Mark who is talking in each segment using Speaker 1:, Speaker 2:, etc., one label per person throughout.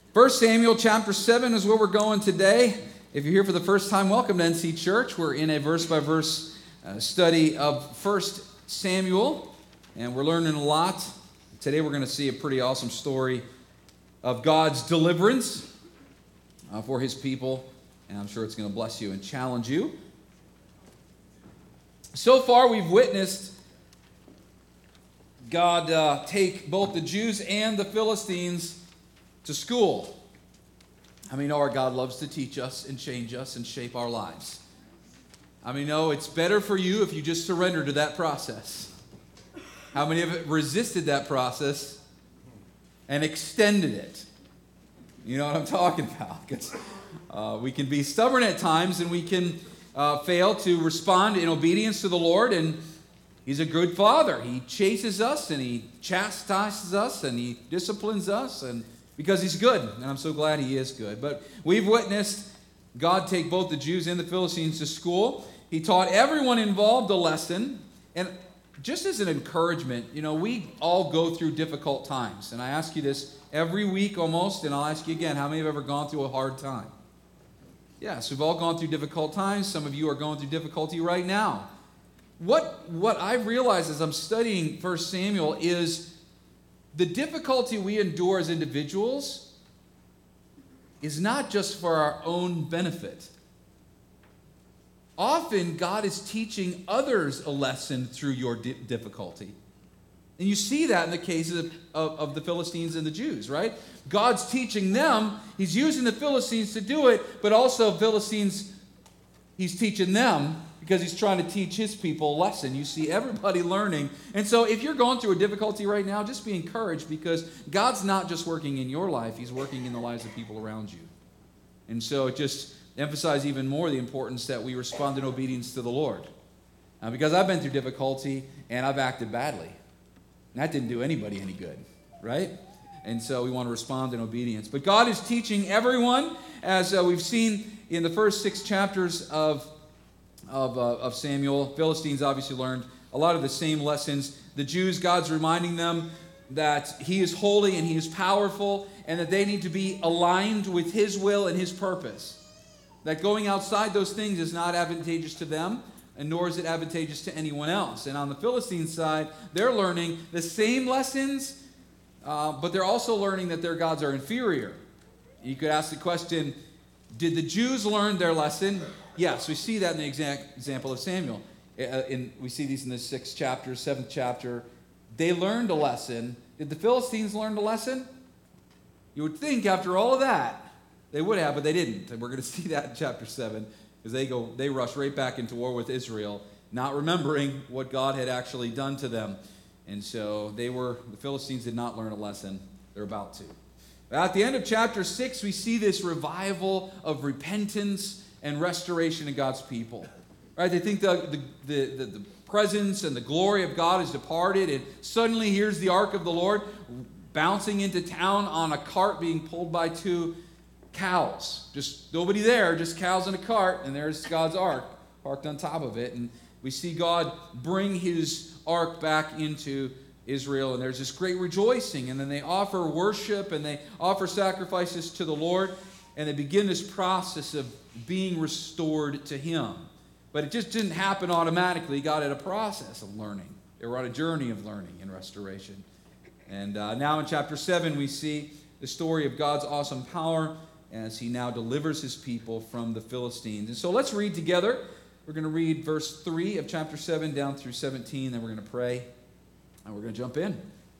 Speaker 1: 1 Samuel chapter 7 is where we're going today. If you're here for the first time, welcome to NC Church. We're in a verse-by-verse study of 1 Samuel, and we're learning a lot. Today we're going to see a pretty awesome story of God's deliverance for his people, and I'm sure it's going to bless you and challenge you. So far, we've witnessed God take both the Jews and the Philistines to school. How many know our God loves to teach us and change us and shape our lives? How many know it's better for you if you just surrender to that process? How many have resisted that process and extended it? You know what I'm talking about? Because we can be stubborn at times and we can fail to respond in obedience to the Lord, and He's a good Father. He chases us and He chastises us and He disciplines us, and because He's good, and I'm so glad He is good. But we've witnessed God take both the Jews and the Philistines to school. He taught everyone involved a lesson, and just as an encouragement, you know, we all go through difficult times, and I ask you this every week almost, and I'll ask you again, how many have ever gone through a hard time? Yes, we've all gone through difficult times. Some of you are going through difficulty right now. What I've realized as I'm studying 1 Samuel is the difficulty we endure as individuals is not just for our own benefit. Often, God is teaching others a lesson through your difficulty. And you see that in the cases of the Philistines and the Jews, right? God's teaching them. He's using the Philistines to do it, but also Philistines, He's teaching them because He's trying to teach His people a lesson. You see everybody learning. And so if you're going through a difficulty right now, just be encouraged, because God's not just working in your life. He's working in the lives of people around you. And so it just emphasizes even more the importance that we respond in obedience to the Lord. Because I've been through difficulty and I've acted badly. And that didn't do anybody any good, right? And so we want to respond in obedience. But God is teaching everyone, as we've seen in the first 6 chapters of Samuel. Philistines obviously learned a lot of the same lessons. The Jews, God's reminding them that He is holy and He is powerful, and that they need to be aligned with His will and His purpose. That going outside those things is not advantageous to them, and nor is it advantageous to anyone else. And on the Philistine side, they're learning the same lessons, but they're also learning that their gods are inferior. You could ask the question, did the Jews learn their lesson? Yes, we see that in the example of Samuel. We see these in the 6th chapter, 7th chapter. They learned a lesson. Did the Philistines learn a lesson? You would think after all of that, they would have, but they didn't. And we're going to see that in chapter 7, because they rush right back into war with Israel, not remembering what God had actually done to them. And so the Philistines did not learn a lesson. They're about to. At the end of chapter 6, we see this revival of repentance and restoration of God's people. Right? They think the presence and the glory of God has departed, and suddenly here's the ark of the Lord bouncing into town on a cart being pulled by 2 cows. Just nobody there, just cows in a cart, and there's God's ark parked on top of it. And we see God bring His ark back into Israel, and there's this great rejoicing, and then they offer worship and they offer sacrifices to the Lord, and they begin this process of being restored to Him. But it just didn't happen automatically. God had a process of learning. They were on a journey of learning and restoration. And now in chapter 7, we see the story of God's awesome power as He now delivers His people from the Philistines. And so let's read together. We're going to read verse 3 of chapter 7 down through 17, then we're going to pray, and we're going to jump in. It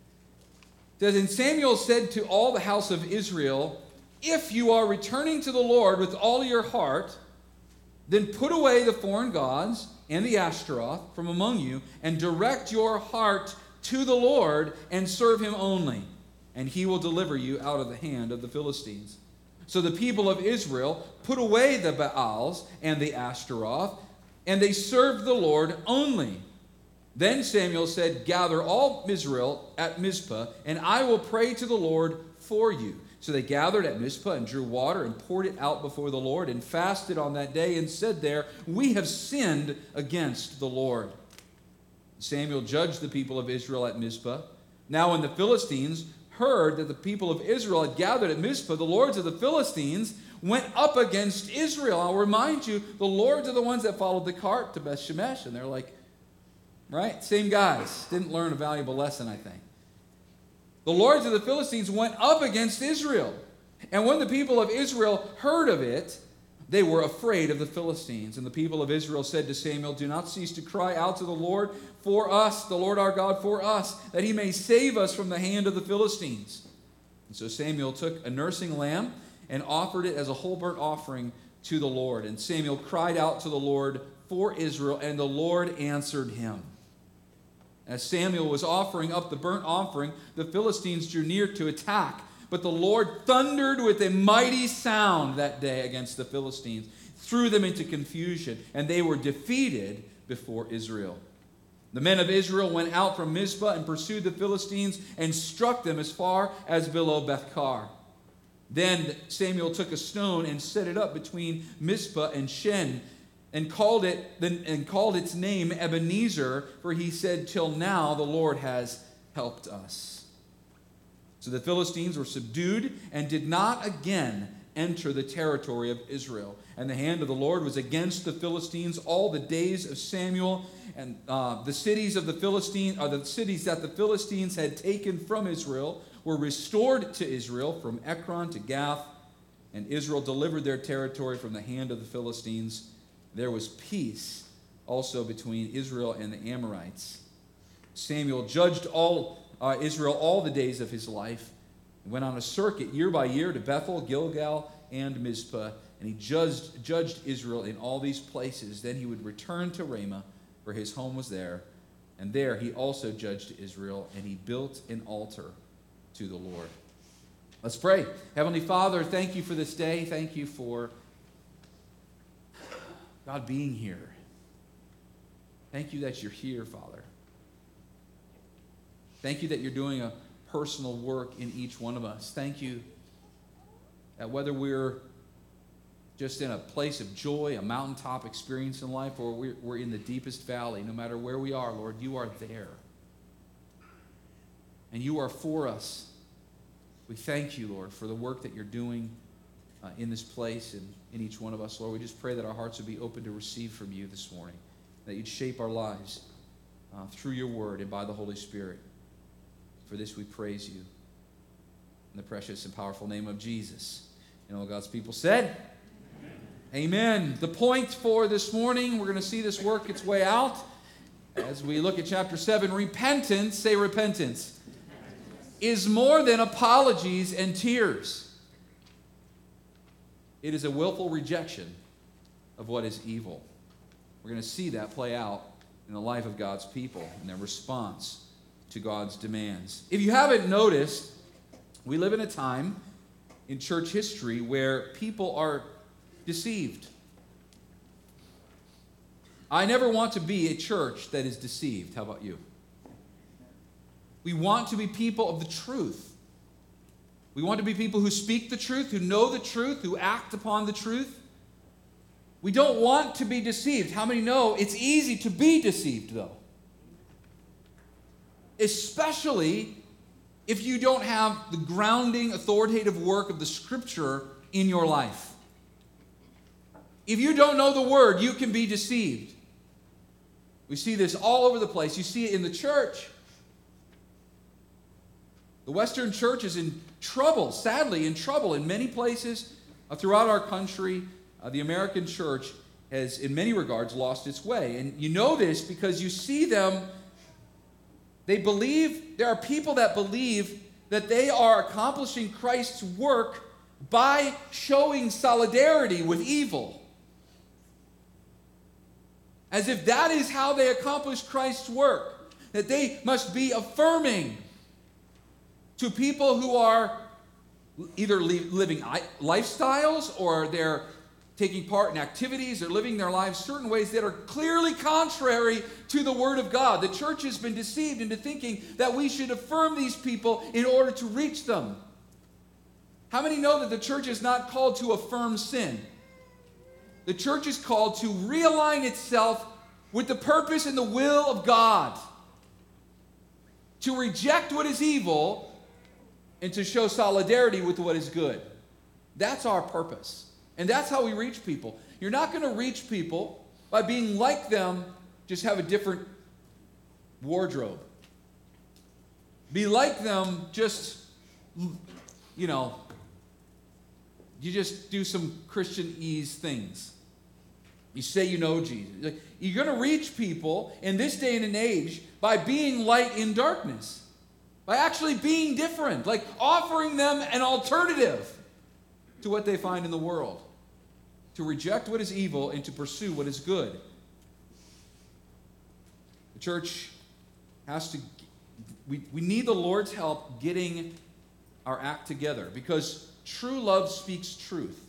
Speaker 1: says, "And Samuel said to all the house of Israel, 'If you are returning to the Lord with all your heart, then put away the foreign gods and the Ashtaroth from among you, and direct your heart to the Lord, and serve Him only, and He will deliver you out of the hand of the Philistines.' So the people of Israel put away the Baals and the Ashtaroth, and they served the Lord only. Then Samuel said, 'Gather all Israel at Mizpah, and I will pray to the Lord for you.' So they gathered at Mizpah and drew water and poured it out before the Lord, and fasted on that day and said there, 'We have sinned against the Lord.' Samuel judged the people of Israel at Mizpah. Now when the Philistines heard that the people of Israel had gathered at Mizpah, the lords of the Philistines went up against Israel. I'll remind you, the lords are the ones that followed the cart to Beth Shemesh. And they're like, right? Same guys. Didn't learn a valuable lesson, I think. The lords of the Philistines went up against Israel. And when the people of Israel heard of it, they were afraid of the Philistines. And the people of Israel said to Samuel, "Do not cease to cry out to the Lord for us, the Lord our God for us, that he may save us from the hand of the Philistines." And so Samuel took a nursing lamb and offered it as a whole burnt offering to the Lord. And Samuel cried out to the Lord for Israel, and the Lord answered him. As Samuel was offering up the burnt offering, the Philistines drew near to attack. But the Lord thundered with a mighty sound that day against the Philistines, threw them into confusion, and they were defeated before Israel. The men of Israel went out from Mizpah and pursued the Philistines and struck them as far as below Bethkar. Then Samuel took a stone and set it up between Mizpah and Shen, and called its name Ebenezer, for he said, "Till now the Lord has helped us." So the Philistines were subdued and did not again enter the territory of Israel. And the hand of the Lord was against the Philistines all the days of Samuel. And the cities that the Philistines had taken from Israel were restored to Israel from Ekron to Gath. And Israel delivered their territory from the hand of the Philistines. There was peace also between Israel and the Amorites. Samuel judged Israel all the days of his life, and went on a circuit year by year to Bethel, Gilgal, and Mizpah, and he judged Israel in all these places. Then he would return to Ramah, for his home was there, and there he also judged Israel, and he built an altar to the Lord. Let's pray. Heavenly Father, thank you for this day. Thank you for God being here. Thank you that you're here, Father. Thank you that you're doing a personal work in each one of us. Thank you that whether we're just in a place of joy, a mountaintop experience in life, or we're in the deepest valley, no matter where we are, Lord, you are there. And you are for us. We thank you, Lord, for the work that you're doing in this place and in each one of us. Lord, we just pray that our hearts would be open to receive from you this morning, that you'd shape our lives through your word and by the Holy Spirit. For this we praise you in the precious and powerful name of Jesus. And all God's people said, Amen. The point for this morning, we're going to see this work its way out as we look at chapter 7. Repentance, say repentance, is more than apologies and tears. It is a willful rejection of what is evil. We're going to see that play out in the life of God's people and their response to God's demands. If you haven't noticed, we live in a time in church history where people are deceived. I never want to be a church that is deceived. How about you? We want to be people of the truth. We want to be people who speak the truth, who know the truth, who act upon the truth. We don't want to be deceived. How many know it's easy to be deceived, though? Especially if you don't have the grounding, authoritative work of the Scripture in your life. If you don't know the Word, you can be deceived. We see this all over the place. You see it in the church. The Western church is in trouble, sadly in trouble in many places throughout our country. The American church has, in many regards, lost its way. And you know this because you see them. There are people that believe that they are accomplishing Christ's work by showing solidarity with evil. As if that is how they accomplish Christ's work. That they must be affirming to people who are either living lifestyles or they're taking part in activities or living their lives certain ways that are clearly contrary to the Word of God. The church has been deceived into thinking that we should affirm these people in order to reach them. How many know that the church is not called to affirm sin? The church is called to realign itself with the purpose and the will of God. To reject what is evil and to show solidarity with what is good. That's our purpose. And that's how we reach people. You're not going to reach people by being like them, just have a different wardrobe. Be like them, just, you just do some Christianese things. You say you know Jesus. You're going to reach people in this day and age by being light in darkness. By actually being different. Like offering them an alternative to what they find in the world. To reject what is evil and to pursue what is good. The church has to... We need the Lord's help getting our act together. Because true love speaks truth.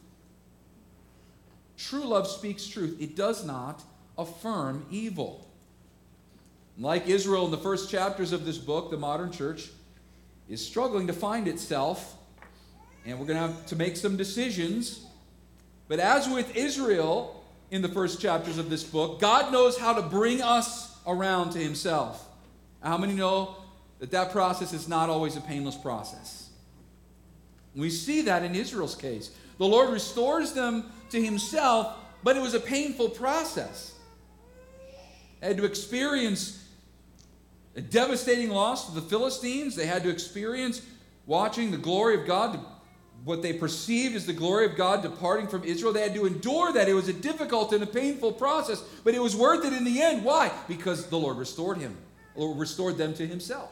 Speaker 1: True love speaks truth. It does not affirm evil. Like Israel in the first chapters of this book, the modern church is struggling to find itself, and we're going to have to make some decisions. But as with Israel in the first chapters of this book, God knows how to bring us around to himself. How many know that process is not always a painless process? We see that in Israel's case. The Lord restores them to himself, but it was a painful process. They had to experience a devastating loss to the Philistines. They had to experience watching the glory of God, what they perceived as the glory of God departing from Israel. They had to endure that. It was a difficult and a painful process, but it was worth it in the end. Why? Because the Lord restored him. The Lord restored them to himself.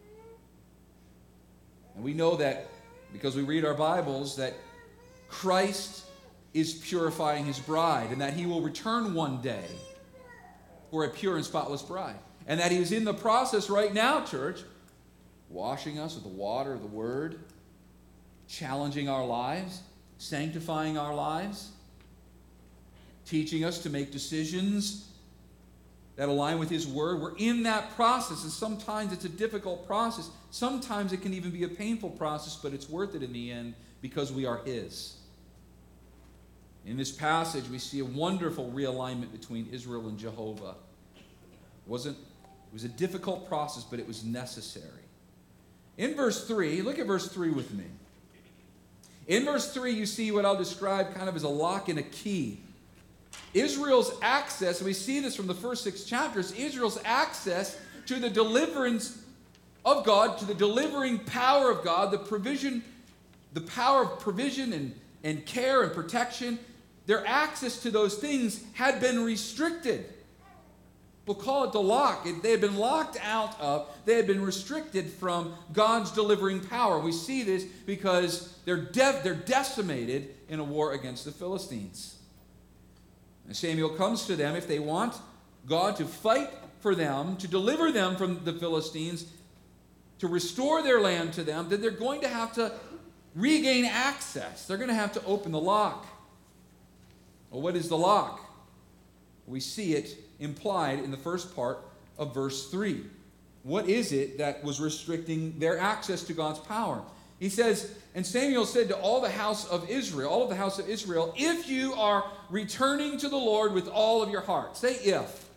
Speaker 1: And we know that because we read our Bibles that Christ is purifying his bride, and that he will return one day for a pure and spotless bride. And that he is in the process right now, church, washing us with the water of the word, challenging our lives, sanctifying our lives, teaching us to make decisions that align with his word. We're in that process, and sometimes it's a difficult process. Sometimes it can even be a painful process, but it's worth it in the end because we are his. In this passage, we see a wonderful realignment between Israel and Jehovah. It was a difficult process, but it was necessary. In verse 3, look at verse 3 with me. In verse 3, you see what I'll describe kind of as a lock and a key. Israel's access, and we see this from the first 6 chapters, Israel's access to the deliverance of God, to the delivering power of God, the power of provision and care and protection. Their access to those things had been restricted. We'll call it the lock. They had been locked out of, they had been restricted from God's delivering power. We see this because they're decimated in a war against the Philistines. And Samuel comes to them if they want God to fight for them, to deliver them from the Philistines, to restore their land to them, then they're going to have to regain access. They're going to have to open the lock. Well, what is the lock? We see it implied in the first part of verse 3. What is it that was restricting their access to God's power? He says, and Samuel said to all of the house of Israel, if you are returning to the Lord with all of your heart. Say if.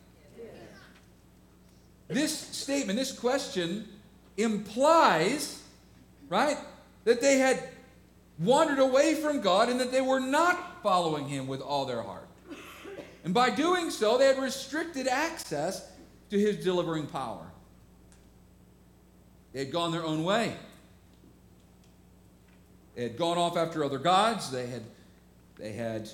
Speaker 1: This statement, this question implies, right, that they had wandered away from God and that they were not following him with all their heart. And by doing so, they had restricted access to his delivering power. They had gone their own way. They had gone off after other gods. They had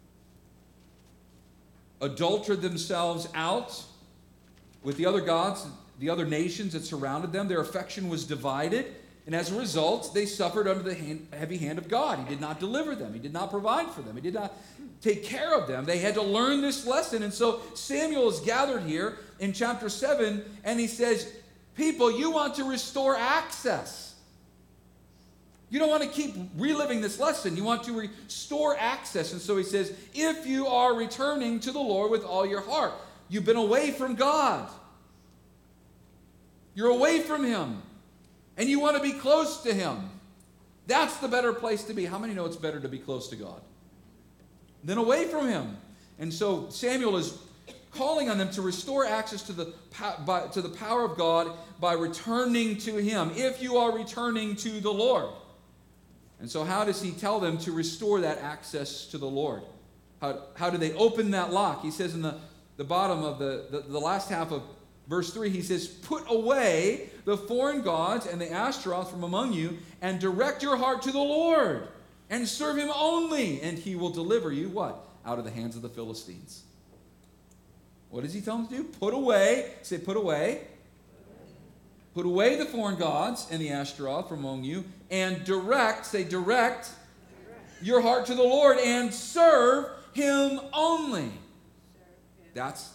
Speaker 1: adulterated themselves out with the other gods, the other nations that surrounded them. Their affection was divided. And as a result, they suffered under the heavy hand of God. He did not deliver them. He did not provide for them. He did not take care of them. They had to learn this lesson. And so Samuel is gathered here in chapter 7, and he says, people, you want to restore access. You don't want to keep reliving this lesson. You want to restore access. And so he says, if you are returning to the Lord with all your heart, you've been away from God. You're away from him. And you want to be close to him. That's the better place to be. How many know it's better to be close to God than away from him? And so Samuel is calling on them to restore access to the power of God by returning to Him, if you are returning to the Lord. And so how does he tell them to restore that access to the Lord? How do they open that lock? He says in the bottom of the last half of verse 3, he says, put away the foreign gods and the Ashtaroth from among you, and direct your heart to the Lord, and serve Him only, and He will deliver you, what? Out of the hands of the Philistines. What does he tell them to do? Put away, say put away. Put away the foreign gods and the Ashtaroth from among you, and direct, say direct, your heart to the Lord, and serve Him only. That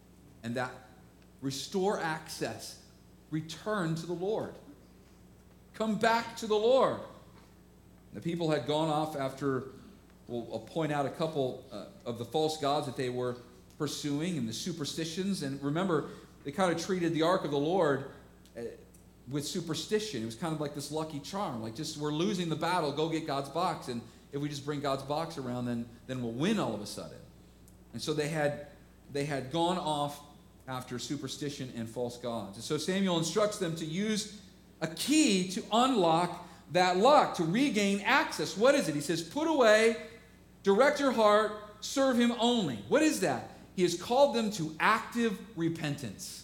Speaker 1: restore access. Return to the Lord. Come back to the Lord. The people had gone off after, I'll point out a couple of the false gods that they were pursuing and the superstitions. And remember, they kind of treated the ark of the Lord with superstition. It was kind of like this lucky charm. Like, just we're losing the battle, go get God's box. And if we just bring God's box around, then we'll win all of a sudden. And so they had gone off after superstition and false gods. And so Samuel instructs them to use a key to unlock that lock, to regain access. What is it? He says, put away, direct your heart, serve Him only. What is that? He has called them to active repentance.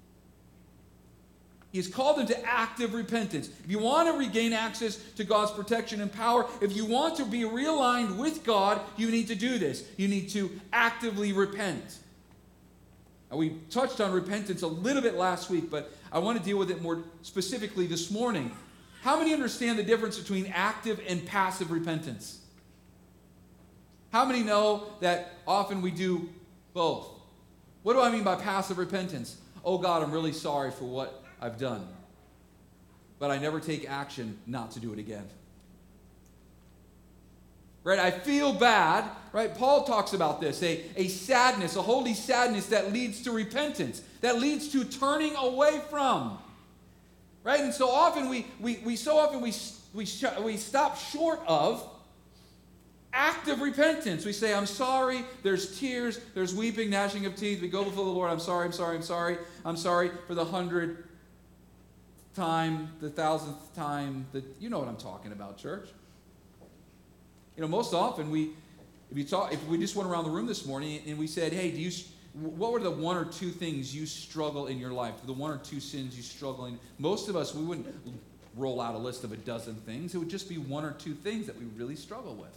Speaker 1: He has called them to active repentance. If you want to regain access to God's protection and power, if you want to be realigned with God, you need to do this. You need to actively repent. Now, we touched on repentance a little bit last week, but I want to deal with it more specifically this morning. How many understand the difference between active and passive repentance? How many know that often we do both? What do I mean by passive repentance? Oh God, I'm really sorry for what I've done, but I never take action not to do it again. Right? I feel bad, right? Paul talks about this, a sadness, a holy sadness that leads to repentance, that leads to turning away from. Right? And so often we stop short of active repentance. We say, I'm sorry, there's tears, there's weeping, gnashing of teeth. We go before the Lord, I'm sorry for the 100th time, the 1000th time. You know what I'm talking about, church. You know, most often if we just went around the room this morning and we said, hey, what were the one or two things you struggle in your life? The one or two sins you struggle in? Most of us, we wouldn't roll out a list of a dozen things. It would just be one or two things that we really struggle with.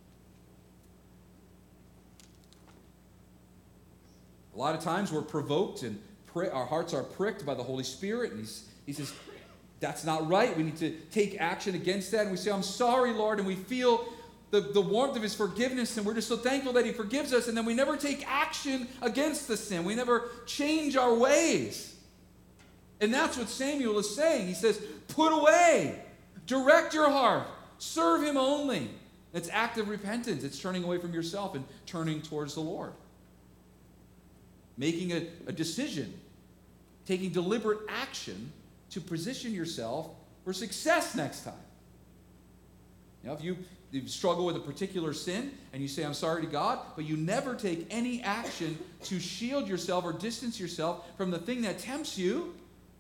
Speaker 1: A lot of times we're provoked and our hearts are pricked by the Holy Spirit. And he says, that's not right. We need to take action against that. And we say, I'm sorry, Lord. And we feel the warmth of His forgiveness, and we're just so thankful that He forgives us, and then we never take action against the sin. We never change our ways. And that's what Samuel is saying. He says, put away, direct your heart, serve Him only. It's active repentance. It's turning away from yourself and turning towards the Lord. Making a decision, taking deliberate action to position yourself for success next time. You know, if you struggle with a particular sin and you say, I'm sorry to God, but you never take any action to shield yourself or distance yourself from the thing that tempts you.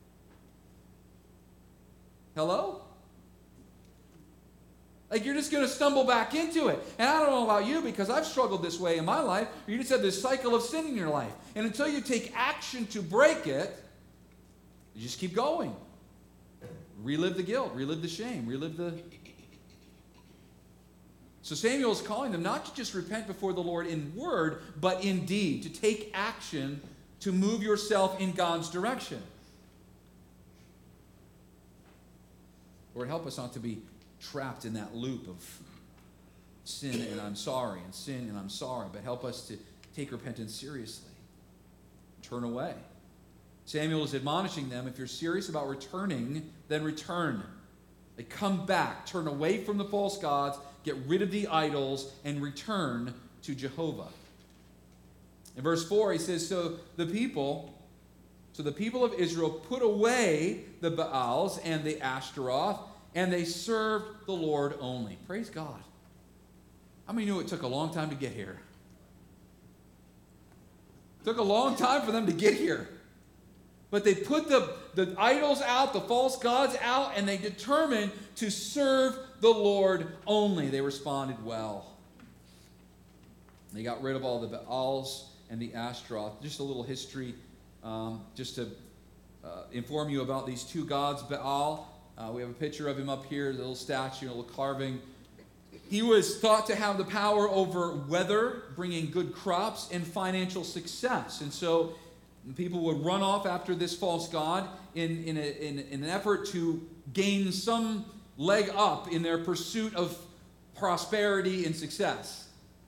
Speaker 1: Hello? Like, you're just going to stumble back into it. And I don't know about you, because I've struggled this way in my life. You just have this cycle of sin in your life. And until you take action to break it, you just keep going. Relive the guilt, relive the shame, relive the... So Samuel is calling them not to just repent before the Lord in word, but in deed, to take action to move yourself in God's direction. Lord, help us not to be trapped in that loop of sin and I'm sorry, and sin and I'm sorry, but help us to take repentance seriously. Turn away. Samuel is admonishing them, if you're serious about returning, then return. Like, come back, turn away from the false gods, get rid of the idols, and return to Jehovah. In verse 4, he says, So the people of Israel put away the Baals and the Ashtaroth, and they served the Lord only. Praise God. How many knew it took a long time to get here? Took a long time for them to get here. But they put the idols out, the false gods out, and they determined to serve the Lord only. They responded well. They got rid of all the Baals and the Ashtaroth. Just a little history, just to inform you about these two gods. Baal, we have a picture of him up here, a little statue, a little carving. He was thought to have the power over weather, bringing good crops and financial success. And so people would run off after this false god in an effort to gain some leg up in their pursuit of prosperity and success.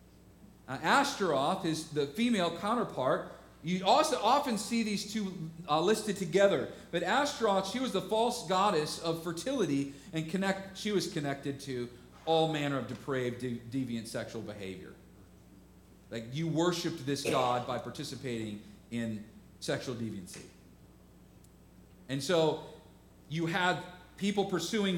Speaker 1: Ashtaroth is the female counterpart. You also often see these two listed together. But Ashtaroth, she was the false goddess of fertility, and she was connected to all manner of depraved, deviant sexual behavior. Like, you worshiped this god by participating in sexual deviancy. And so you had people pursuing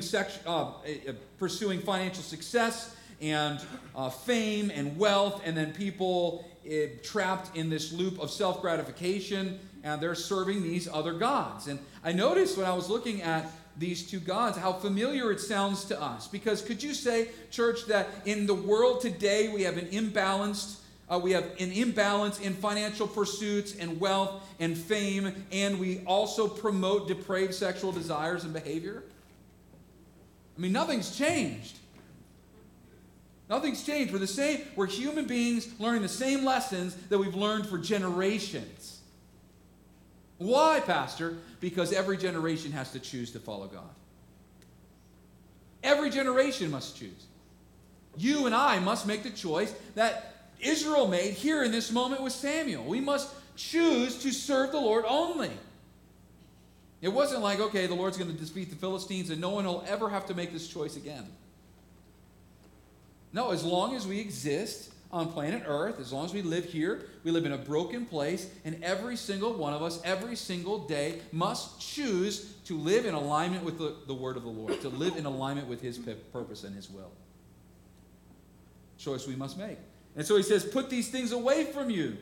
Speaker 1: financial success and fame and wealth, and then people trapped in this loop of self-gratification, and they're serving these other gods. And I noticed when I was looking at these two gods how familiar it sounds to us. Because could you say, church, that in the world today we have an imbalance in financial pursuits and wealth and fame, and we also promote depraved sexual desires and behavior? I mean, nothing's changed. Nothing's changed. We're human beings learning the same lessons that we've learned for generations. Why, Pastor? Because every generation has to choose to follow God. Every generation must choose. You and I must make the choice that Israel made here in this moment with Samuel. We must choose to serve the Lord only. It wasn't like, okay, the Lord's going to defeat the Philistines and no one will ever have to make this choice again. No, as long as we exist on planet Earth, as long as we live here, we live in a broken place, and every single one of us, every single day, must choose to live in alignment with the word of the Lord, to live in alignment with his purpose and his will. Choice we must make. And so he says, put these things away from you.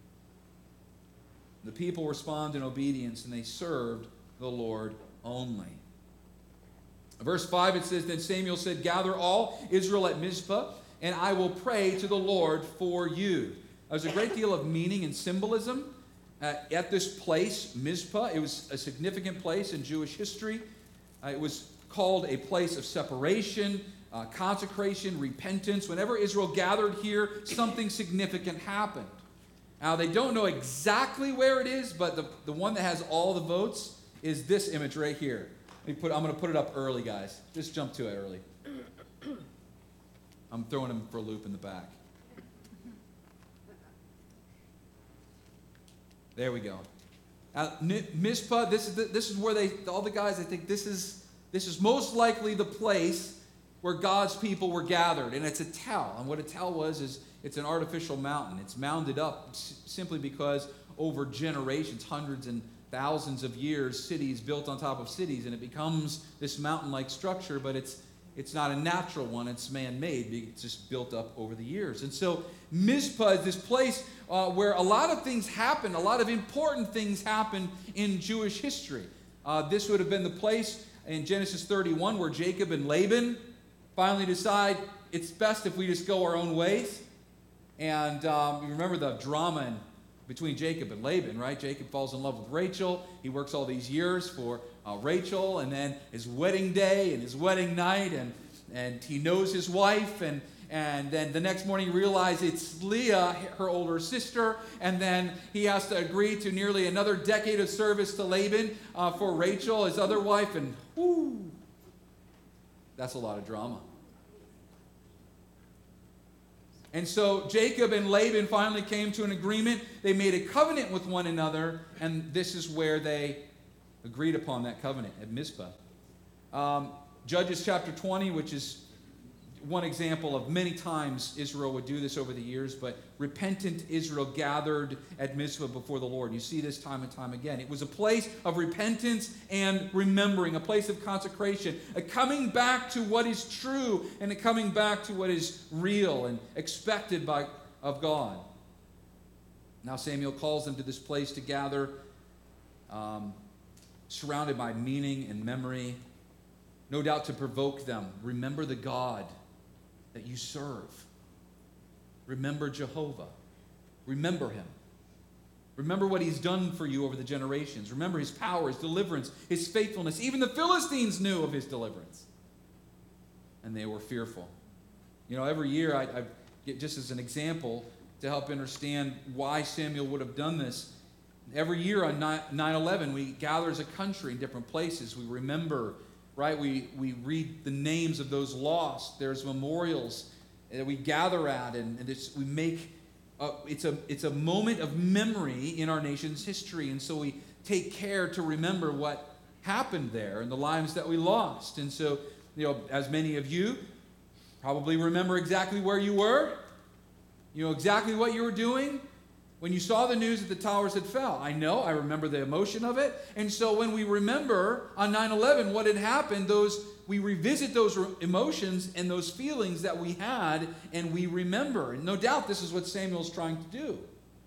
Speaker 1: The people respond in obedience, and they served the Lord only. Verse 5, it says, then Samuel said, gather all Israel at Mizpah, and I will pray to the Lord for you. There's a great deal of meaning and symbolism at this place, Mizpah. It was a significant place in Jewish history. It was called a place of separation, consecration, repentance. Whenever Israel gathered here, something significant happened. Now, they don't know exactly where it is, but the one that has all the votes is this image right here. I'm going to put it up early, guys. Just jump to it early. I'm throwing him for a loop in the back. There we go. Mizpah, this is where all the guys, I think this is most likely the place where God's people were gathered. And it's a tell. And what a tell was is it's an artificial mountain. It's mounded up simply because over generations, hundreds and thousands of years, cities built on top of cities, and it becomes this mountain-like structure, but it's not a natural one, it's man-made. It's just built up over the years. And so Mizpah is this place where a lot of things happen, a lot of important things happen in Jewish history. This would have been the place in Genesis 31 where Jacob and Laban finally decide it's best if we just go our own ways. And you remember the drama between Jacob and Laban, right? Jacob falls in love with Rachel. He works all these years for Rachel, and then his wedding day and his wedding night, and he knows his wife, and then the next morning he realizes it's Leah, her older sister, and then he has to agree to nearly another decade of service to Laban for Rachel, his other wife, and whoo, that's a lot of drama. And so Jacob and Laban finally came to an agreement. They made a covenant with one another, and this is where they agreed upon that covenant at Mizpah. Judges chapter 20, which is one example of many times Israel would do this over the years, but repentant Israel gathered at Mizpah before the Lord. You see this time and time again. It was a place of repentance and remembering, a place of consecration, a coming back to what is true and a coming back to what is real and expected of God. Now Samuel calls them to this place to gather, surrounded by meaning and memory, no doubt to provoke them. Remember the God that you serve. Remember Jehovah. Remember him. Remember what he's done for you over the generations. Remember his power, his deliverance, his faithfulness. Even the Philistines knew of his deliverance. And they were fearful. You know, every year, I get just as an example to help understand why Samuel would have done this. Every year on 9/11, we gather as a country in different places. We remember, right? We read the names of those lost. There's memorials that we gather at, and we make. It's a moment of memory in our nation's history, and so we take care to remember what happened there and the lives that we lost. And so, you know, as many of you probably remember exactly where you were, you know exactly what you were doing when you saw the news that the towers had fell. I remember the emotion of it. And so when we remember on 9/11 what had happened, we revisit those emotions and those feelings that we had, and we remember. And no doubt this is what Samuel's trying to do.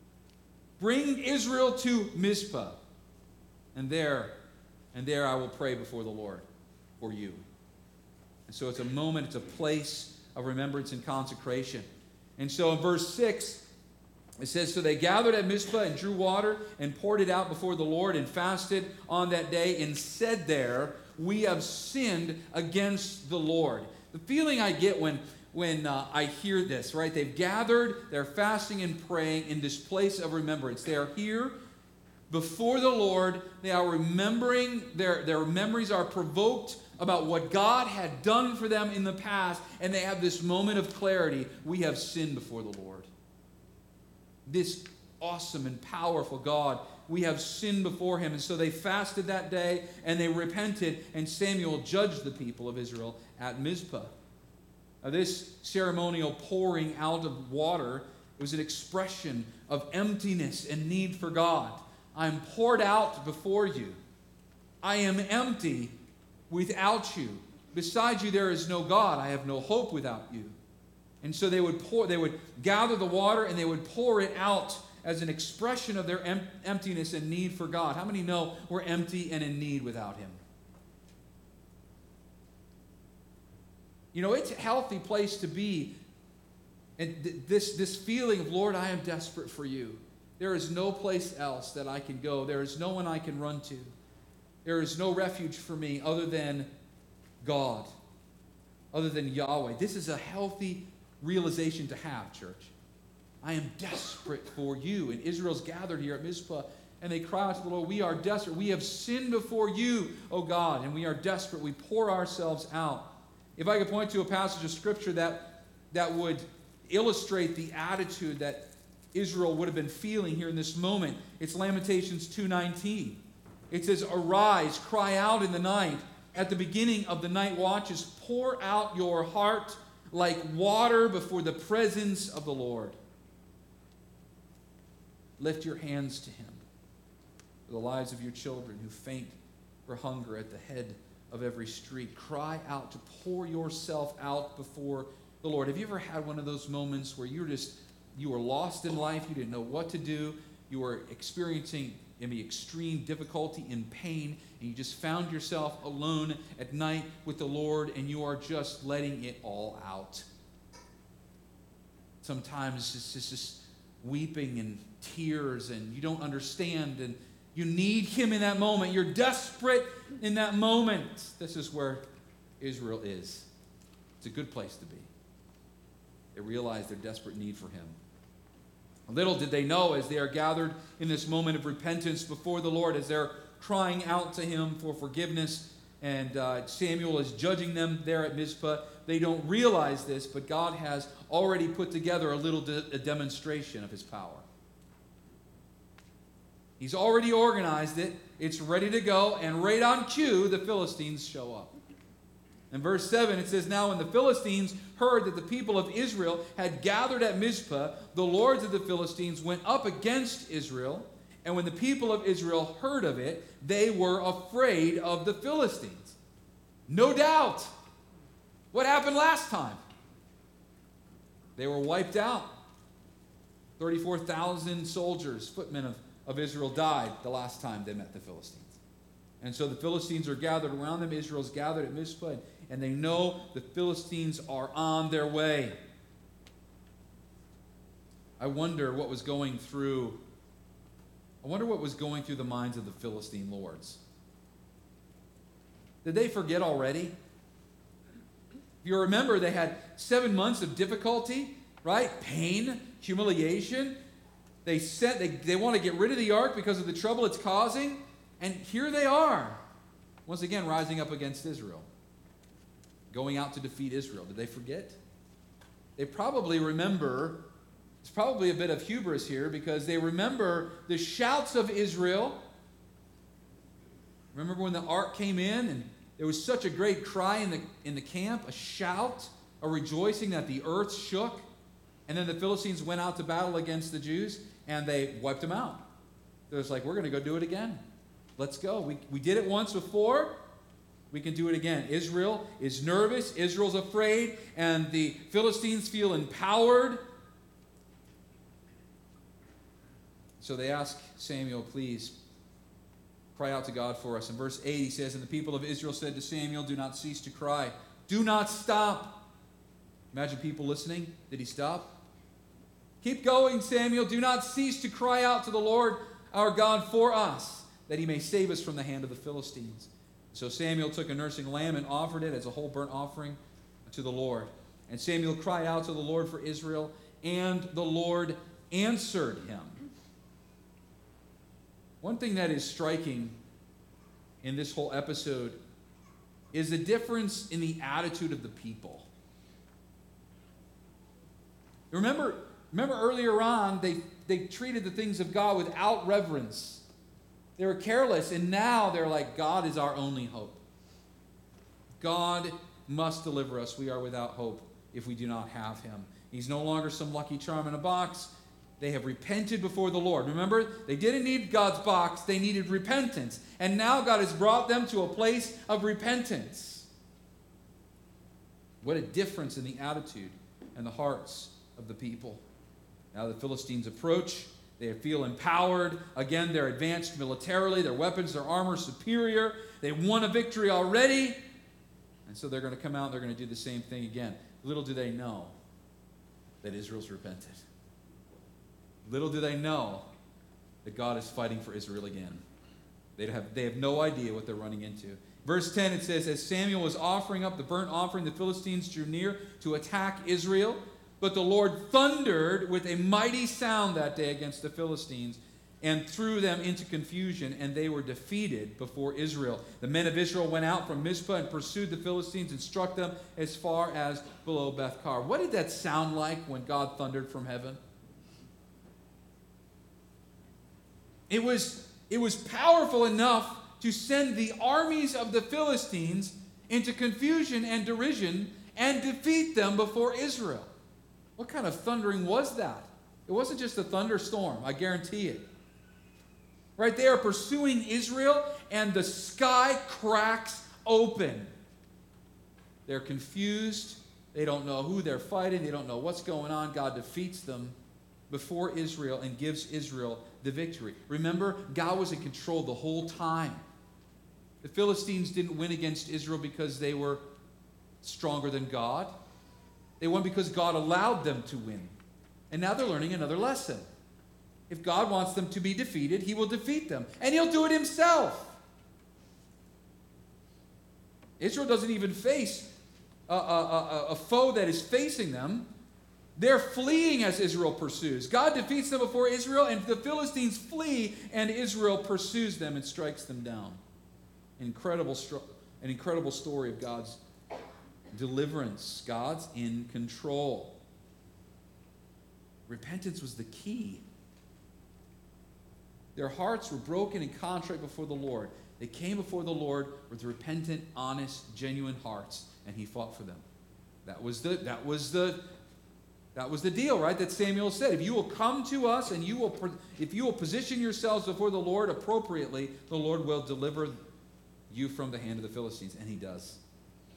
Speaker 1: Bring Israel to Mizpah, and there I will pray before the Lord for you. And so it's a moment, it's a place of remembrance and consecration. And so in verse 6, it says, so they gathered at Mizpah and drew water and poured it out before the Lord and fasted on that day and said there, we have sinned against the Lord. The feeling I get when I hear this, right? They've gathered, they're fasting and praying in this place of remembrance. They are here before the Lord. They are remembering, their memories are provoked about what God had done for them in the past, and they have this moment of clarity. We have sinned before the Lord. This awesome and powerful God, we have sinned before him. And so they fasted that day and they repented, and Samuel judged the people of Israel at Mizpah. Now, this ceremonial pouring out of water was an expression of emptiness and need for God. I'm poured out before you. I am empty without you. Besides you there is no God. I have no hope without you. And so they would gather the water and they would pour it out as an expression of their emptiness and need for God. How many know we're empty and in need without him? You know, it's a healthy place to be. And this feeling of, Lord, I am desperate for you. There is no place else that I can go. There is no one I can run to. There is no refuge for me other than God, other than Yahweh. This is a healthy realization to have, church. I am desperate for you. And Israel's gathered here at Mizpah, and they cry out to the Lord, we are desperate. We have sinned before you, O God, and we are desperate. We pour ourselves out. If I could point to a passage of Scripture that would illustrate the attitude that Israel would have been feeling here in this moment, it's Lamentations 2:19. It says, arise, cry out in the night. At the beginning of the night watches, pour out your heart like water before the presence of the Lord. Lift your hands to him for the lives of your children who faint for hunger at the head of every street. Cry out to pour yourself out before the Lord. Have you ever had one of those moments where you were lost in life, you didn't know what to do, you were experiencing extreme difficulty and pain, and you just found yourself alone at night with the Lord, and you are just letting it all out? Sometimes it's just weeping and tears, and you don't understand, and you need him in that moment. You're desperate in that moment. This is where Israel is. It's a good place to be. They realize their desperate need for him. Little did they know, as they are gathered in this moment of repentance before the Lord, as they're crying out to him for forgiveness, and Samuel is judging them there at Mizpah. They don't realize this, but God has already put together a demonstration of his power. He's already organized it. It's ready to go, and right on cue, the Philistines show up. In verse 7, it says, now when the Philistines heard that the people of Israel had gathered at Mizpah, the lords of the Philistines went up against Israel. And when the people of Israel heard of it, they were afraid of the Philistines. No doubt. What happened last time? They were wiped out. 34,000 soldiers, footmen of Israel died the last time they met the Philistines. And so the Philistines are gathered around them. Israel's gathered at Mizpah, and they know the Philistines are on their way. I wonder what was going through the minds of the Philistine lords. Did they forget already? If you remember, they had 7 months of difficulty, right? Pain, humiliation. They want to get rid of the ark because of the trouble it's causing. And here they are, once again, rising up against Israel, going out to defeat Israel. Did they forget? They probably remember. It's probably a bit of hubris here because they remember the shouts of Israel. Remember when the ark came in and there was such a great cry in the camp, a shout, a rejoicing that the earth shook. And then the Philistines went out to battle against the Jews and they wiped them out. They're just like, we're going to go do it again. Let's go. We did it once before. We can do it again. Israel is nervous. Israel's afraid. And the Philistines feel empowered. So they ask Samuel, please cry out to God for us. In verse 8 he says, and the people of Israel said to Samuel, do not cease to cry. Do not stop. Imagine people listening. Did he stop? Keep going, Samuel. Do not cease to cry out to the Lord our God for us, that he may save us from the hand of the Philistines. So Samuel took a nursing lamb and offered it as a whole burnt offering to the Lord. And Samuel cried out to the Lord for Israel, and the Lord answered him. One thing that is striking in this whole episode is the difference in the attitude of the people. Remember earlier on, they treated the things of God without reverence. They were careless, and now they're like, God is our only hope. God must deliver us. We are without hope if we do not have him. He's no longer some lucky charm in a box. They have repented before the Lord. Remember, they didn't need God's box. They needed repentance. And now God has brought them to a place of repentance. What a difference in the attitude and the hearts of the people. Now the Philistines approach. They feel empowered. Again, they're advanced militarily. Their weapons, their armor superior. They won a victory already. And so they're going to come out and they're going to do the same thing again. Little do they know that Israel's repented. Little do they know that God is fighting for Israel again. They have no idea what they're running into. Verse 10, it says, as Samuel was offering up the burnt offering, the Philistines drew near to attack Israel. But the Lord thundered with a mighty sound that day against the Philistines and threw them into confusion, and they were defeated before Israel. The men of Israel went out from Mizpah and pursued the Philistines and struck them as far as below Beth-kar. What did that sound like when God thundered from heaven? It was powerful enough to send the armies of the Philistines into confusion and derision and defeat them before Israel. What kind of thundering was that? It wasn't just a thunderstorm, I guarantee it. Right, they are pursuing Israel and the sky cracks open. They're confused. They don't know who they're fighting. They don't know what's going on. God defeats them before Israel and gives Israel the victory. Remember, God was in control the whole time. The Philistines didn't win against Israel because they were stronger than God. They won because God allowed them to win. And now they're learning another lesson. If God wants them to be defeated, he will defeat them. And he'll do it himself. Israel doesn't even face a foe that is facing them. They're fleeing as Israel pursues. God defeats them before Israel, and the Philistines flee, and Israel pursues them and strikes them down. An incredible story of God's deliverance. God's in control. Repentance was the key. Their hearts were broken and contrite before the Lord. They came before the Lord with repentant, honest, genuine hearts, and he fought for them. That was the deal, right? That Samuel said. If you will come to us and if you will position yourselves before the Lord appropriately, the Lord will deliver you from the hand of the Philistines. And he does.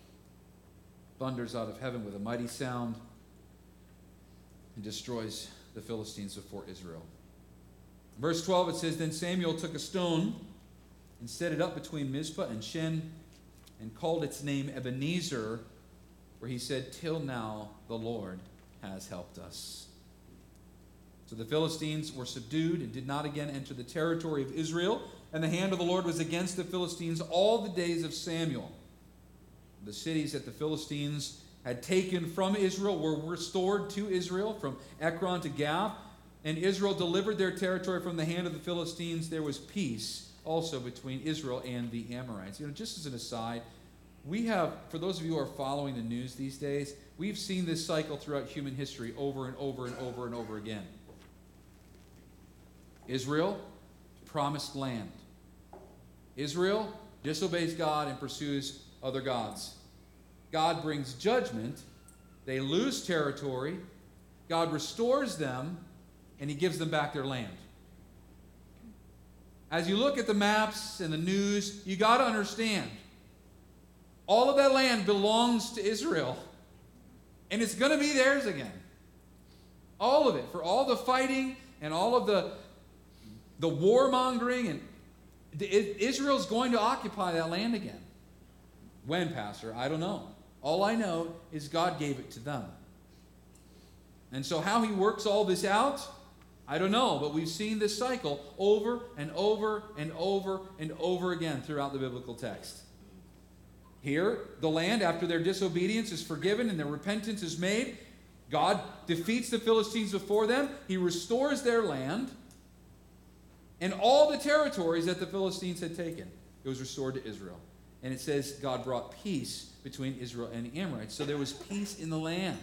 Speaker 1: Thunders out of heaven with a mighty sound and destroys the Philistines before Israel. Verse 12, it says, Then Samuel took a stone and set it up between Mizpah and Shen and called its name Ebenezer, where he said, Till now the Lord has helped us. So the Philistines were subdued and did not again enter the territory of Israel, and the hand of the Lord was against the Philistines all the days of Samuel. The cities that the Philistines had taken from Israel were restored to Israel, from Ekron to Gath, and Israel delivered their territory from the hand of the Philistines. There was peace also between Israel and the Amorites. Just as an aside, we have, for those of you who are following the news these days, we've seen this cycle throughout human history over and over and over and over again. Israel, promised land. Israel disobeys God and pursues other gods. God brings judgment. They lose territory. God restores them, and he gives them back their land. As you look at the maps and the news, you got to understand, all of that land belongs to Israel, and it's going to be theirs again. All of it, for all the fighting and all of the warmongering, and Israel's going to occupy that land again. When, Pastor? I don't know. All I know is God gave it to them. And so how he works all this out, I don't know, but we've seen this cycle over and over and over and over again throughout the biblical text. Here, the land, after their disobedience, is forgiven and their repentance is made. God defeats the Philistines before them. He restores their land. And all the territories that the Philistines had taken, it was restored to Israel. And it says God brought peace between Israel and the Amorites. So there was peace in the land.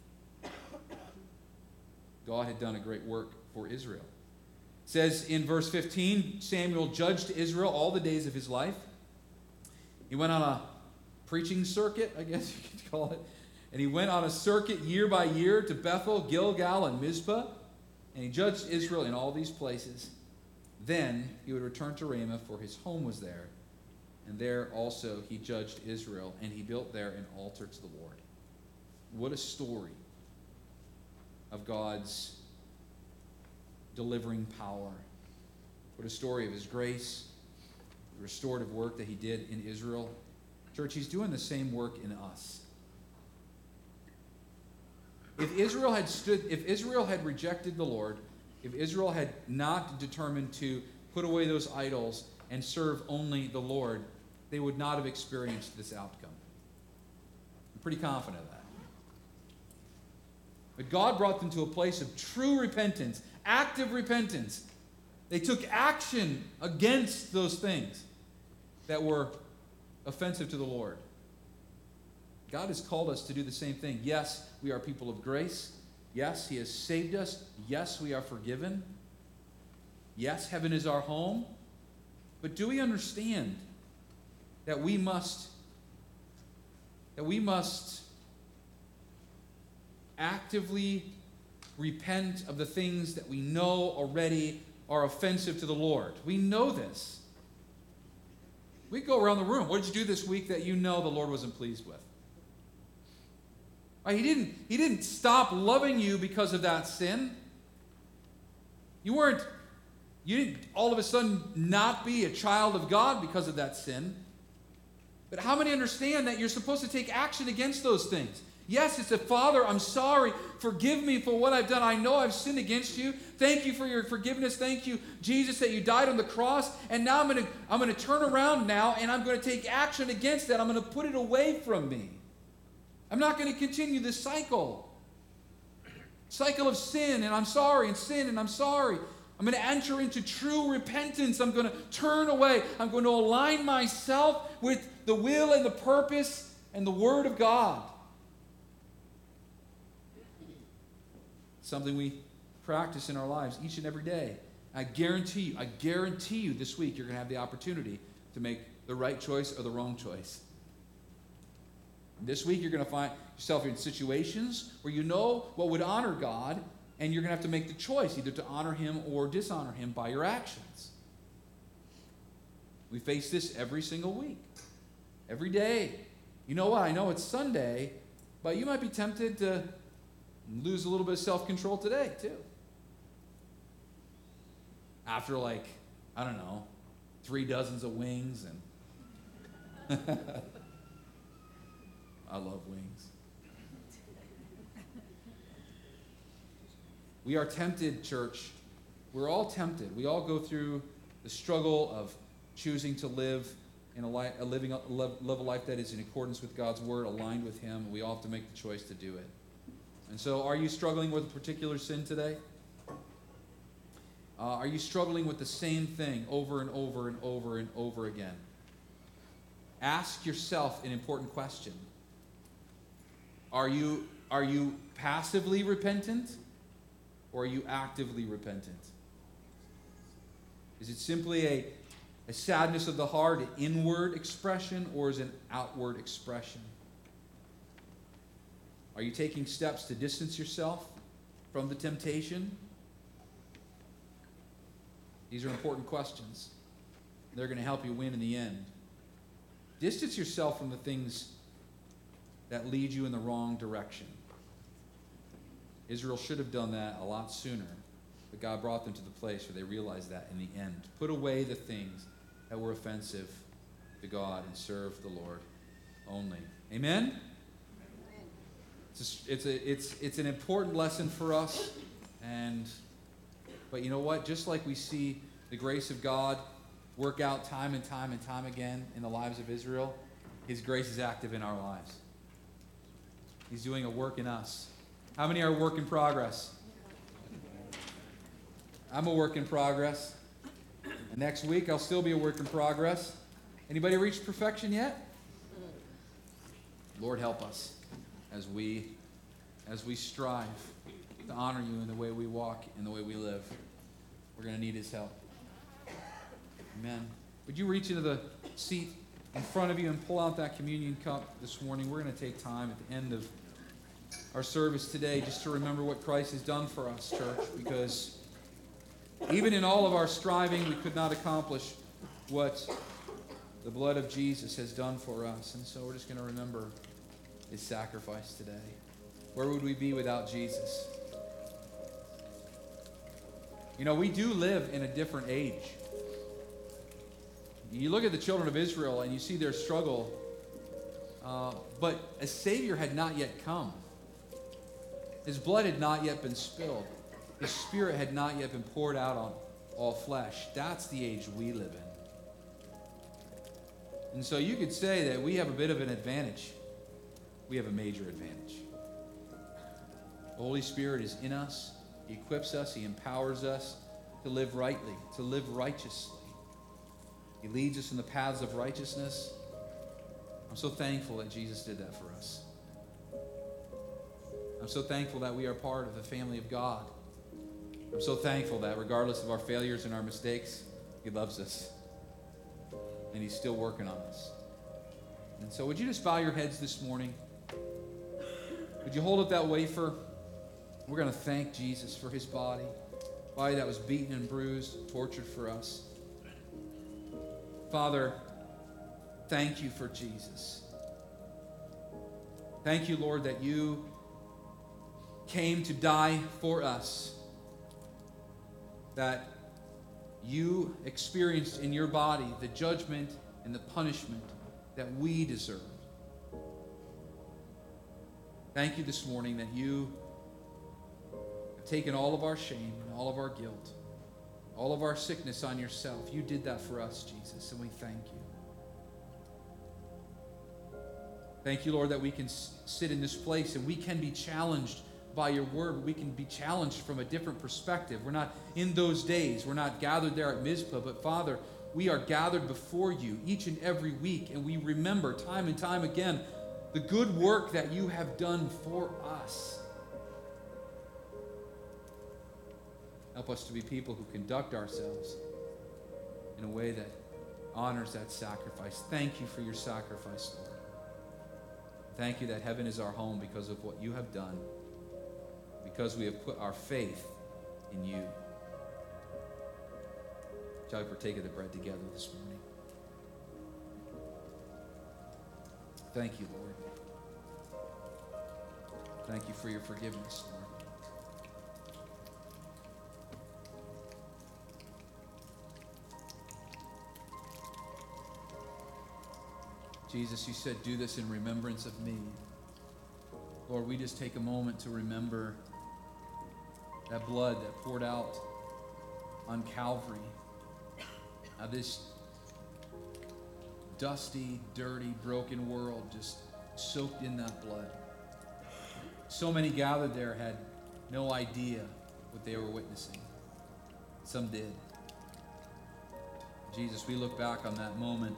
Speaker 1: God had done a great work for Israel. It says in verse 15, Samuel judged Israel all the days of his life. He went on a preaching circuit, I guess you could call it. And he went on a circuit year by year to Bethel, Gilgal, and Mizpah. And he judged Israel in all these places. Then he would return to Ramah, for his home was there. And there also he judged Israel, and he built there an altar to the Lord. What a story of God's delivering power. What a story of his grace, the restorative work that he did in Israel. Church, he's doing the same work in us. If Israel had rejected the Lord, if Israel had not determined to put away those idols and serve only the Lord, they would not have experienced this outcome. I'm pretty confident of that. But God brought them to a place of true repentance, active repentance. They took action against those things that were offensive to the Lord. God has called us to do the same thing. Yes, we are people of grace. Yes, he has saved us. Yes, we are forgiven. Yes, heaven is our home. But do we understand that we must actively repent of the things that we know already are offensive to the Lord? We know this. We go around the room. What did you do this week that you know the Lord wasn't pleased with? Right? He didn't stop loving you because of that sin. You didn't all of a sudden not be a child of God because of that sin. But how many understand that you're supposed to take action against those things? Yes, it's a Father, I'm sorry. Forgive me for what I've done. I know I've sinned against you. Thank you for your forgiveness. Thank you, Jesus, that you died on the cross. And now I'm going to turn around now, and I'm going to take action against that. I'm going to put it away from me. I'm not going to continue this cycle of sin, and I'm sorry, and sin, and I'm sorry. I'm going to enter into true repentance. I'm going to turn away. I'm going to align myself with the will and the purpose and the Word of God. Something we practice in our lives each and every day. I guarantee you this week you're going to have the opportunity to make the right choice or the wrong choice. This week you're going to find yourself in situations where you know what would honor God, and you're going to have to make the choice either to honor him or dishonor him by your actions. We face this every single week, every day. You know what? I know it's Sunday, but you might be tempted to lose a little bit of self-control today, too. after like, I don't know, 3 dozens of wings and I love wings. We are tempted, church. We're all tempted. We all go through the struggle of choosing to live in live a life that is in accordance with God's word, aligned with Him. We all have to make the choice to do it. And so, are you struggling with a particular sin today? Are you struggling with the same thing over and over and over and over again? Ask yourself an important question. Are you passively repentant, or are you actively repentant? Is it simply a sadness of the heart, an inward expression, or is it an outward expression? Are you taking steps to distance yourself from the temptation? These are important questions. They're going to help you win in the end. Distance yourself from the things that lead you in the wrong direction. Israel should have done that a lot sooner, but God brought them to the place where they realized that in the end. Put away the things that were offensive to God and serve the Lord only. Amen? It's an important lesson for us, but you know what? Just like we see the grace of God work out time and time and time again in the lives of Israel, His grace is active in our lives. He's doing a work in us. How many are a work in progress? I'm a work in progress. And next week I'll still be a work in progress. Anybody reached perfection yet? Lord, help us as we strive to honor you in the way we walk, in the way we live. We're going to need His help. Amen. Would you reach into the seat in front of you and pull out that communion cup this morning? We're going to take time at the end of our service today just to remember what Christ has done for us, church, because even in all of our striving, we could not accomplish what the blood of Jesus has done for us. And so we're just going to remember His sacrifice today. Where would we be without Jesus? You know, we do live in a different age. You look at the children of Israel and you see their struggle, but a Savior had not yet come. His blood had not yet been spilled. His Spirit had not yet been poured out on all flesh. That's the age we live in. And so you could say that we have a bit of an advantage. We have a major advantage. The Holy Spirit is in us. He equips us. He empowers us to live rightly, to live righteously. He leads us in the paths of righteousness. I'm so thankful that Jesus did that for us. I'm so thankful that we are part of the family of God. I'm so thankful that regardless of our failures and our mistakes, He loves us. And He's still working on us. And so would you just bow your heads this morning? Would you hold up that wafer? We're going to thank Jesus for His body that was beaten and bruised, tortured for us. Father, thank you for Jesus. Thank you, Lord, that you came to die for us, that you experienced in your body the judgment and the punishment that we deserved. Thank you this morning that you have taken all of our shame and all of our guilt, all of our sickness on yourself. You did that for us, Jesus, and we thank you. Thank you, Lord, that we can sit in this place and we can be challenged by your word. We can be challenged from a different perspective. We're not in those days. We're not gathered there at Mizpah, but Father, we are gathered before you each and every week, and we remember time and time again the good work that you have done for us. Help us to be people who conduct ourselves in a way that honors that sacrifice. Thank you for your sacrifice, Lord. Thank you that heaven is our home because of what you have done, because we have put our faith in you. Shall we partake of the bread together this morning? Thank you, Lord. Thank you for your forgiveness, Lord. Jesus, you said, do this in remembrance of me. Lord, we just take a moment to remember that blood that poured out on Calvary. Now this dusty, dirty, broken world just soaked in that blood. So many gathered there had no idea what they were witnessing. Some did. Jesus, we look back on that moment.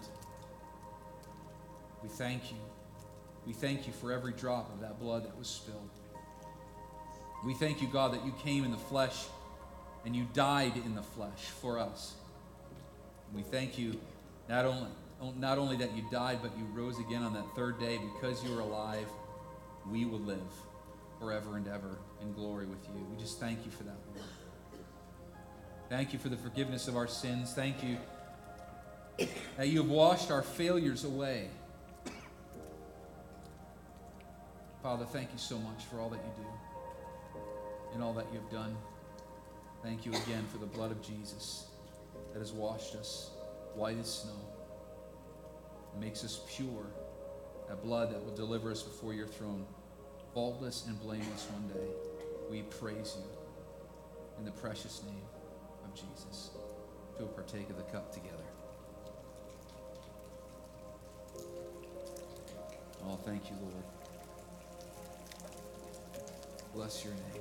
Speaker 1: We thank you. We thank you for every drop of that blood that was spilled. We thank you, God, that you came in the flesh and you died in the flesh for us. We thank you not only that you died, but you rose again on that third day. Because you are alive, we will live forever and ever in glory with you. We just thank you for that, Lord. Thank you for the forgiveness of our sins. Thank you that you have washed our failures away. Father, thank you so much for all that you do and all that you have done. Thank you again for the blood of Jesus that has washed us white as snow, makes us pure, that blood that will deliver us before your throne, faultless and blameless one day. We praise you in the precious name of Jesus. We'll partake of the cup together. Oh, thank you, Lord. Bless your name.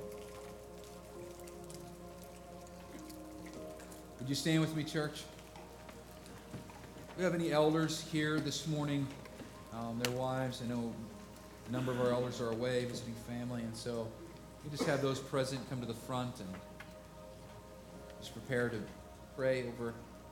Speaker 1: Would you stand with me, church? Do we have any elders here this morning? Their wives. I know a number of our elders are away visiting family, and so we just have those present come to the front and just prepare to pray over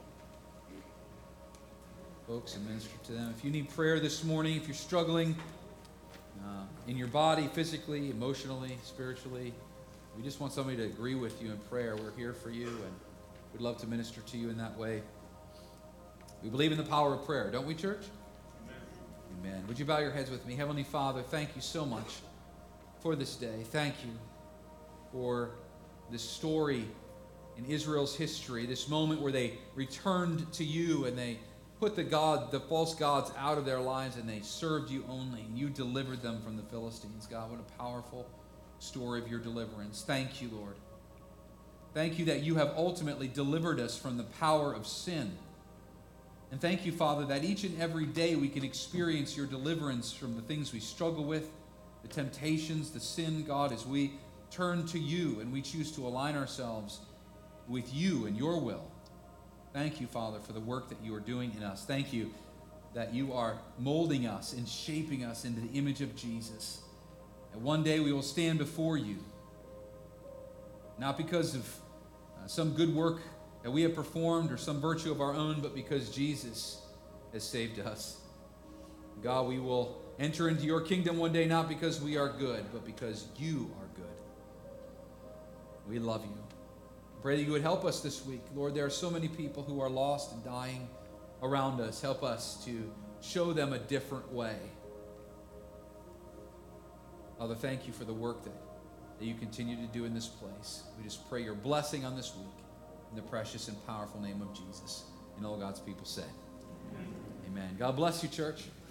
Speaker 1: folks and minister to them. If you need prayer this morning, if you're struggling in your body, physically, emotionally, spiritually, we just want somebody to agree with you in prayer. We're here for you, and we'd love to minister to you in that way. We believe in the power of prayer, don't we, church? Amen. Amen. Would you bow your heads with me? Heavenly Father, thank you so much for this day. Thank you for this story in Israel's history, this moment where they returned to you and they put the false gods out of their lives and they served you only. And you delivered them from the Philistines. God, what a powerful story of your deliverance. Thank you, Lord. Thank you that you have ultimately delivered us from the power of sin. And thank you, Father, that each and every day we can experience your deliverance from the things we struggle with, the temptations, the sin, God, as we turn to you and we choose to align ourselves with you and your will. Thank you, Father, for the work that you are doing in us. Thank you that you are molding us and shaping us into the image of Jesus. And one day we will stand before you, not because of some good work that we have performed or some virtue of our own, but because Jesus has saved us. God, we will enter into your kingdom one day, not because we are good, but because you are good. We love you. Pray that you would help us this week. Lord, there are so many people who are lost and dying around us. Help us to show them a different way. Father, thank you for the work that you continue to do in this place. We just pray your blessing on this week in the precious and powerful name of Jesus. And all God's people say, amen. God bless you, church.